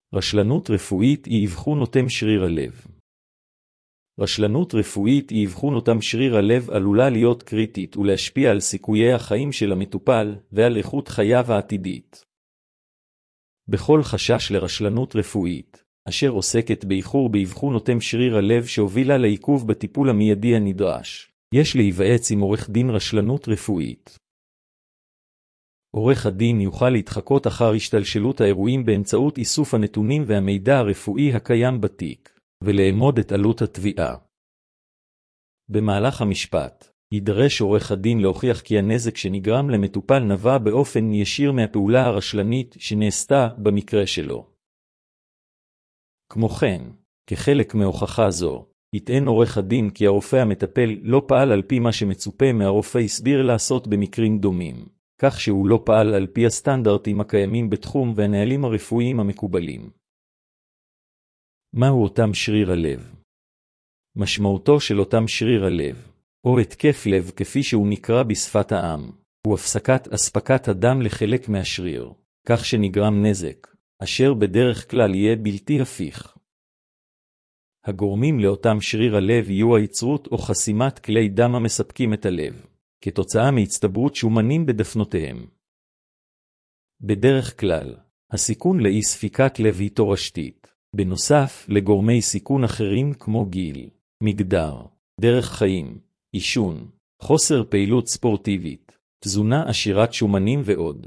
רשלנות רפואית היא אבחון אוטם שריר הלב. רשלנות רפואית היא אבחון אוטם שריר הלב עלולה להיות קריטית ולהשפיע על סיכויי החיים של המטופל ועל איכות חייו העתידית. בכל חשש לרשלנות רפואית, אשר עוסקת באיחור באבחון אוטם שריר הלב שהובילה לעיכוב בטיפול המיידי הנדרש, יש להיוועץ עם עורך דין רשלנות רפואית. עורך הדין יוכל להתחקות אחר השתלשלות האירועים באמצעות איסוף הנתונים והמידע הרפואי הקיים בתיק, ולאמוד את עלות התביעה. במהלך המשפט, יידרש עורך הדין להוכיח כי הנזק שנגרם למטופל נבע באופן ישיר מהפעולה הרשלנית שנעשתה במקרה שלו. כמו כן, כחלק מהוכחה זו, יטען עורך הדין כי הרופא המטפל לא פעל על פי מה שמצופה מהרופא הסביר לעשות במקרים דומים, כך שהוא לא פעל על פי הסטנדרטים הקיימים בתחום והנהלים הרפואיים המקובלים. מהו אוטם שריר הלב? משמעותו של אוטם שריר הלב, או התקף לב כפי שהוא נקרא בשפת העם, הוא הפסקת אספקת הדם לחלק מהשריר, כך שנגרם נזק, אשר בדרך כלל יהיה בלתי הפיך. הגורמים לאותם שריר הלב יהיו היצרות או חסימת כלי דם המספקים את הלב, כתוצאה מהצטברות שומנים בדפנותיהם. בדרך כלל, הסיכון לאי ספיקת לב היא תורשתית, בנוסף לגורמי סיכון אחרים כמו גיל, מגדר, דרך חיים, עישון, חוסר פעילות ספורטיבית, תזונה עשירת שומנים ועוד.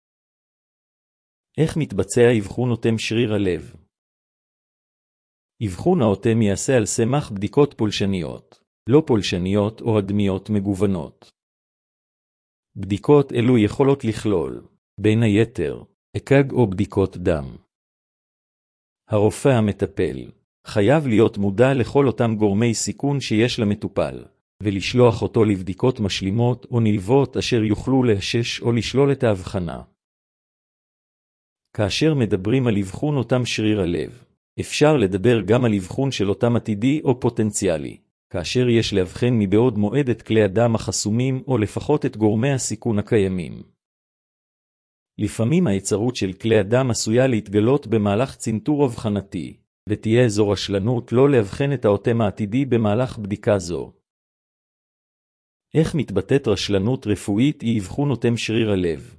איך מתבצע אבחון אוטם שריר הלב? אבחון האוטם ייעשה על סמך בדיקות פולשניות, לא פולשניות או הדמיות מגוונות. בדיקות אלו יכולות לכלול, בין היתר, אק"ג או בדיקות דם. הרופא המטפל חייב להיות מודע לכל אותם גורמי סיכון שיש למטופל, ולשלוח אותו לבדיקות משלימות או נלוות אשר יוכלו להשש או לשלול את ההבחנה. כאשר מדברים על אבחון אוטם שריר הלב, אפשר לדבר גם על אבחון של אוטם עתידי או פוטנציאלי, כאשר יש להבחן מבעוד מועד את כלי הדם החסומים או לפחות את גורמי הסיכון הקיימים. לפעמים היצרות של כלי הדם עשויה להתגלות במהלך צנתור אבחנתי, ותהיה זו רשלנות לא להבחן את האוטם העתידי במהלך בדיקה זו. איך מתבטאת רשלנות רפואית היא אבחון אוטם שריר הלב?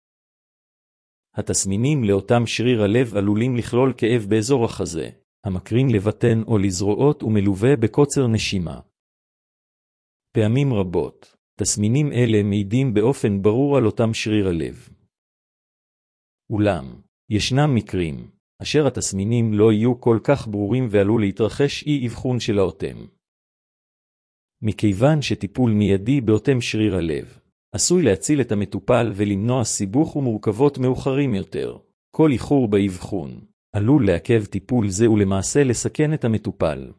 התסמינים לאותם שריר הלב עלולים לכלול כאב באזור החזה, המקרין לבטן או לזרועות ומלווה בקוצר נשימה. פעמים רבות, תסמינים אלה מעידים באופן ברור על אותם שריר הלב. אולם, ישנם מקרים, אשר התסמינים לא יהיו כל כך ברורים ועלול להתרחש אי אבחון של האוטם. מכיוון שטיפול מיידי באוטם שריר הלב, עשוי להציל את המטופל ולמנוע סיבוך ומורכבות מאוחרים יותר, כל איחור באבחון עלול לעכב טיפול זה ולמעשה לסכן את המטופל.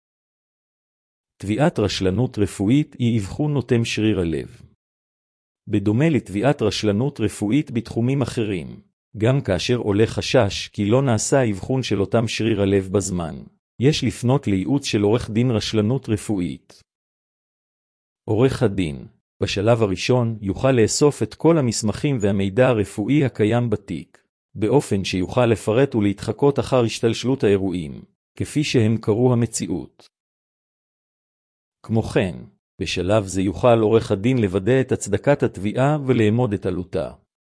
תביעת רשלנות רפואית היא אבחון אוטם שריר הלב. בדומה לתביעת רשלנות רפואית בתחומים אחרים, גם כאשר עולה חשש כי לא נעשה אבחון של אותם שריר הלב בזמן, יש לפנות לייעוץ של עורך דין רשלנות רפואית. עורך הדין, בשלב הראשון, יוכל לאסוף את כל המסמכים והמידע הרפואי הקיים בתיק, באופן שיוכל לפרט ולהתחקות אחר השתלשלות האירועים, כפי שהם קרו המציאות. כמו כן, בשלב זה יוכל עורך הדין לוודא את הצדקת התביעה ולאמוד את עלותה.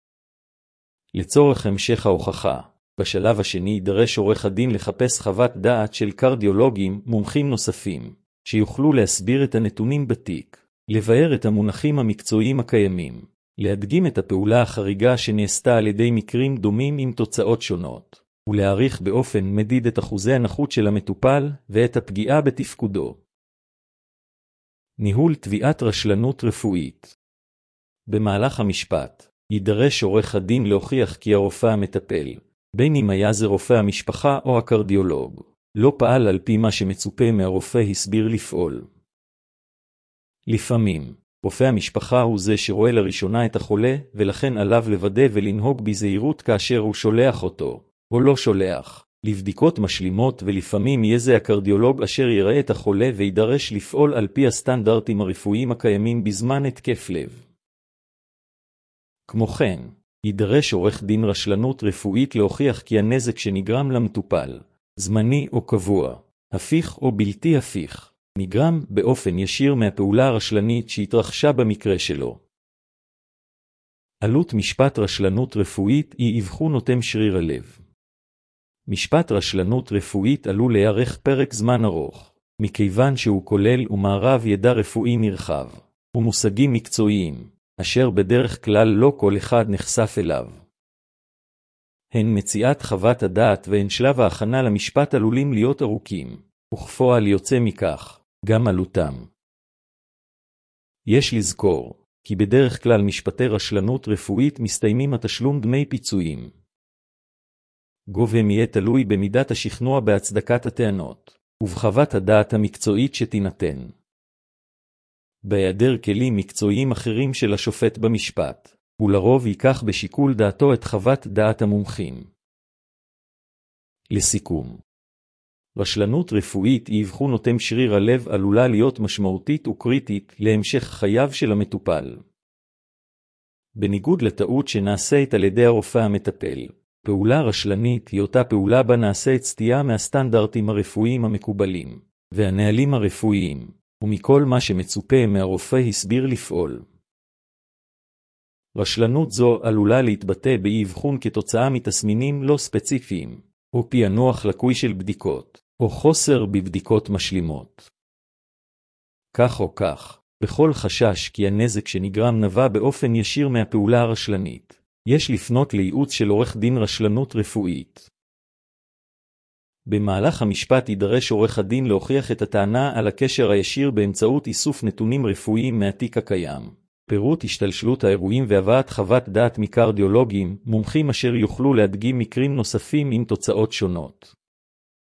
לצורך המשך ההוכחה, בשלב השני יידרש עורך הדין לחפש חוות דעת של קרדיולוגים מומחים נוספים, שיוכלו להסביר את הנתונים בתיק, לבאר את המונחים המקצועיים הקיימים, להדגים את הפעולה החריגה שנעשתה על ידי מקרים דומים עם תוצאות שונות, ולהעריך באופן מדיד את אחוזי הנכות של המטופל ואת הפגיעה בתפקודו. ניהול תביעת רשלנות רפואית. במהלך המשפט, יידרש עורך הדין להוכיח כי הרופא המטפל, בין אם היה זה רופא המשפחה או הקרדיולוג, לא פעל על פי מה שמצופה מהרופא הסביר לפעול. לפעמים, רופא המשפחה הוא זה שרואה לראשונה את החולה, ולכן עליו לוודא ולנהוג בזהירות כאשר הוא שולח אותו, או לא שולח, לבדיקות משלימות, ולפעמים יהיה זה הקרדיולוג אשר יראה את החולה וידרש לפעול על פי הסטנדרטים הרפואיים הקיימים בזמן התקף לב. כמו כן, יידרש עורך דין רשלנות רפואית להוכיח כי הנזק שנגרם למטופל, זמני או קבוע, הפיך או בלתי הפיך, נגרם באופן ישיר מהפעולה הרשלנית שהתרחשה במקרה שלו. עלות משפט רשלנות רפואית היא אבחון אוטם שריר הלב. משפט רשלנות רפואית עלול להיערך פרק זמן ארוך, מכיוון שהוא כולל ומערב ידע רפואי נרחב, ומושגים מקצועיים, אשר בדרך כלל לא כל אחד נחשף אליו. הן מציאת חוות הדעת והן שלב ההכנה למשפט עלולים להיות ארוכים, וכפועל יוצא מכך, גם עלותם. יש לזכור, כי בדרך כלל משפטי רשלנות רפואית מסתיימים התשלום דמי פיצויים. גובהם יהיה תלוי במידת השכנוע בהצדקת הטענות, ובחוות הדעת המקצועית שתינתן. בהיעדר כלים מקצועיים אחרים של השופט במשפט, ולרוב ייקח בשיקול דעתו את חוות דעת המומחים. לסיכום, רשלנות רפואית היא אבחון אוטם שריר הלב עלולה להיות משמעותית וקריטית להמשך חייו של המטופל. בניגוד לטעות שנעשית על ידי הרופא המטפל, פעולה רשלנית היא אותה פעולה בה נעשית סטייה מהסטנדרטים הרפואיים המקובלים, והנהלים הרפואיים, ומכל מה שמצופה מהרופא הסביר לפעול. רשלנות זו עלולה להתבטא באי-אבחון כתוצאה מתסמינים לא ספציפיים, או פענוח לקוי של בדיקות, או חוסר בבדיקות משלימות. כך או כך, בכל חשש כי הנזק שנגרם נבע באופן ישיר מהפעולה הרשלנית, יש לפנות לייעוץ של עורך דין רשלנות רפואית. במהלך המשפט יידרש עורך הדין להוכיח את הטענה על הקשר הישיר באמצעות איסוף נתונים רפואיים מהתיק הקיים, פירוט השתלשלות האירועים והבאת חוות דעת מקרדיולוגים, מומחים אשר יוכלו להדגים מקרים נוספים עם תוצאות שונות.